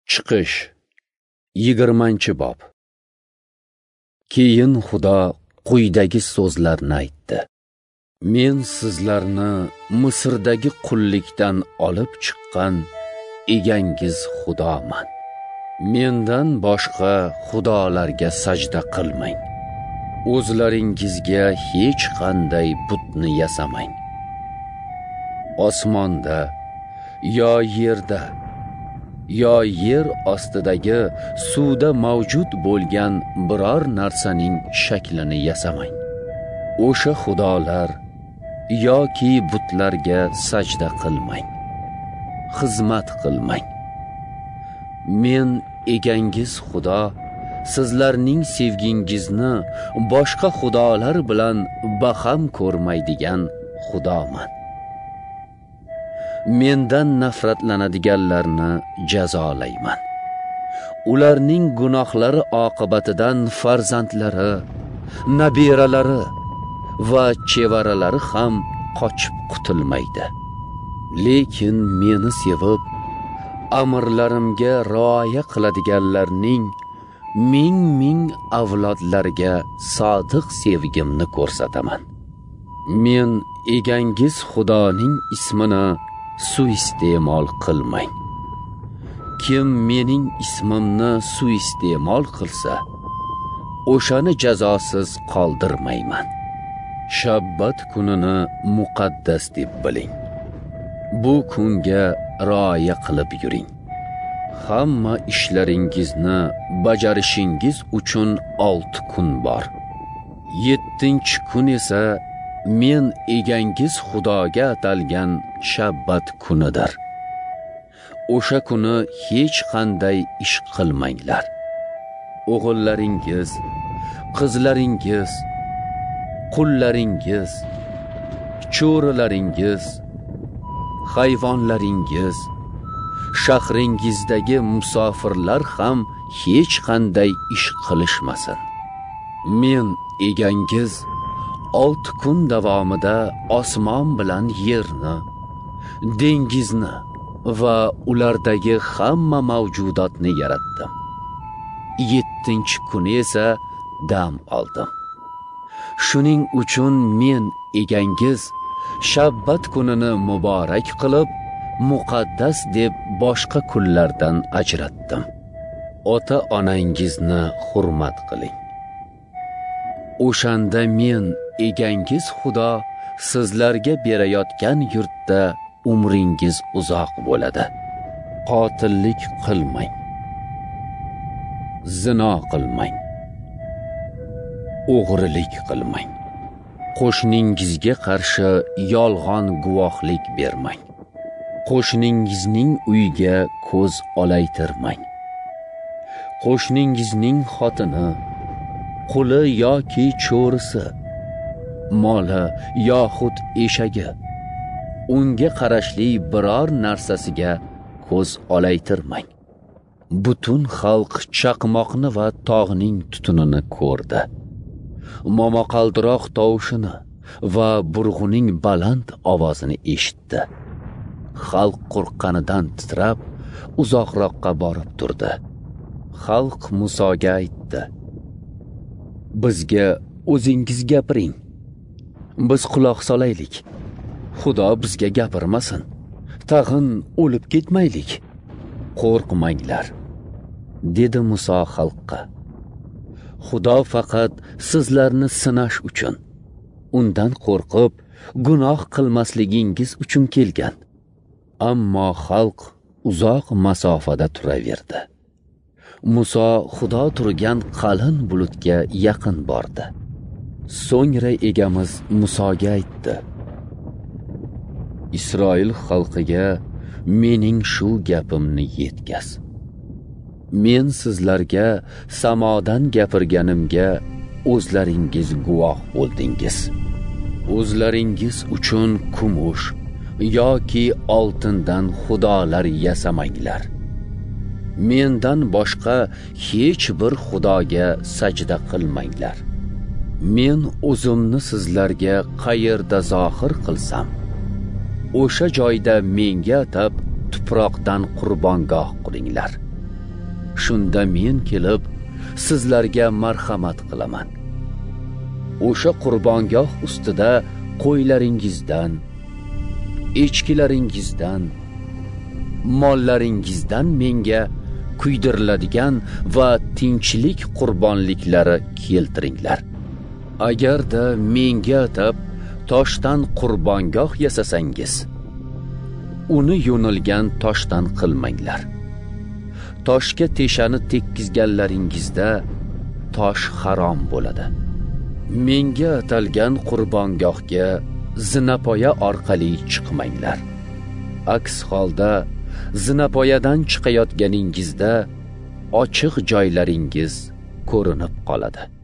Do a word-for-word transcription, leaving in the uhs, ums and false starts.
Chiqish yigirmanchi bob. Keyin Xudo quyidagi so'zlarni aytdi. Men sizlarni Misrdagi qullikdan olib chiqqan egangiz Xudoman. Mendan boshqa xudolarga sajda qilmang. O'zlaringizga hech qanday butni yasamang. Osmonda yo yerda yo yer ostidagi suvda mavjud bo'lgan biror narsaning shaklini yasamang. O'sha xudolar yoki butlarga sajda qilmang. Xizmat qilmang. Men egangiz Xudo sizlarning sevgingizni boshqa xudolar bilan baham ko'rmaydigan Xudoman. Mendan nafratlanadiganlarni jazolayman. Ularning gunohlari oqibatidan farzandlari, nabiralari va chevaralari ham qochib qutulmaydi. Lekin meni sevib, amrlarimga rioya qiladiganlarning ming-ming avlodlarga sodiq sevgimni ko'rsataman. Men egangiz Xudoning ismini suiiste'mol qilmang. Kim mening ismimni suiiste'mol qilsa, o'shani jazosiz qoldirmayman. Shabbat kunini muqaddas deb biling. Bu kunga rioya qilib yuring. Hamma ishlaringizni bajarishingiz uchun olti kun bor. Yettinchi kun esa men egangiz Xudoga atalgan Shabbat kunidir. O'sha kuni hech qanday ish qilmanglar. O'g'illaringiz, qizlaringiz, qullaringiz, cho'rilaringiz, hayvonlaringiz, shahringizdagi musofirlar ham hech qanday ish qilishmasin. Men egangiz olti kun davomida osmon bilan yerni, dengizni va ulardagi hamma mavjudotni yaratdim. Yettinchi kuni esa dam oldim. Shuning uchun men egangiz Shabbat kunini muborak qilib, muqaddas deb boshqa kunlardan ajratdim. Ota-onangizni hurmat qiling. O'shanda men egangiz Xudo sizlarga berayotgan yurtda umringiz uzoq bo'ladi. Qotillik qilmang. Zino qilmang. O'g'rilik qilmang. Qo'shningizga qarshi yolg'on guvohlik bermang. Qo'shningizning uyiga ko'z olaytirmang. Qo'shningizning xotini, quli yoki cho'risi, moli yoxud eshagi, unga qarashli biror narsasiga ko'z olaytirmang. Butun xalq chaqmoqni va tog'ning tutunini ko'rdi. Momaqaldiroq tovushini va burg'uning baland ovozini eshitdi. Xalq qo'rqqanidan titrab, uzoqroqqa borib turdi. Xalq Musoga aytdi: Bizga o'zingiz gapiring. Biz quloq solaylik. Xudo bizga gapirmasin. Tag'in o'lib ketmaylik. Qo'rqmanglar, dedi Muso xalqqa. Xudo faqat sizlarni sinash uchun, undan qo'rqib, gunoh qilmasligingiz uchun kelgan. Ammo xalq uzoq masofada turaverdi. Muso Xudo turgan qalin bulutga yaqin bordi. So'ngra egamiz Musoga aytdi: Isroil xalqiga mening shu gapimni yetkaz. Men sizlarga samodan gapirganimga o'zlaringiz guvoh bo'ldingiz. O'zlaringiz uchun kumush yoki oltindan xudolar yasamanglar. Mendan boshqa hech bir xudoga sajda qilmanglar. Men o'zimni sizlarga qayerda zohir qilsam, o'sha joyda menga atab tuproqdan qurbongoh qilinglar. shunda men kelib sizlarga marhamat qilaman. O'sha qurbongoh ustida qo'ylaringizdan, echkilaringizdan, mollaringizdan menga kuydiriladigan va tinchlik qurbonliklari keltiringlar. Agarda menga atab toshdan qurbongoh yasasangiz, uni yo'nilgan toshdan qilmanglar. Toshga teshani tekkizganlaringizda tosh harom bo'ladi. Menga atalgan qurbongohga zinapoya orqali chiqmanglar. Aks holda zinapoyadan chiqayotganingizda ochiq joylaringiz ko'rinib qoladi.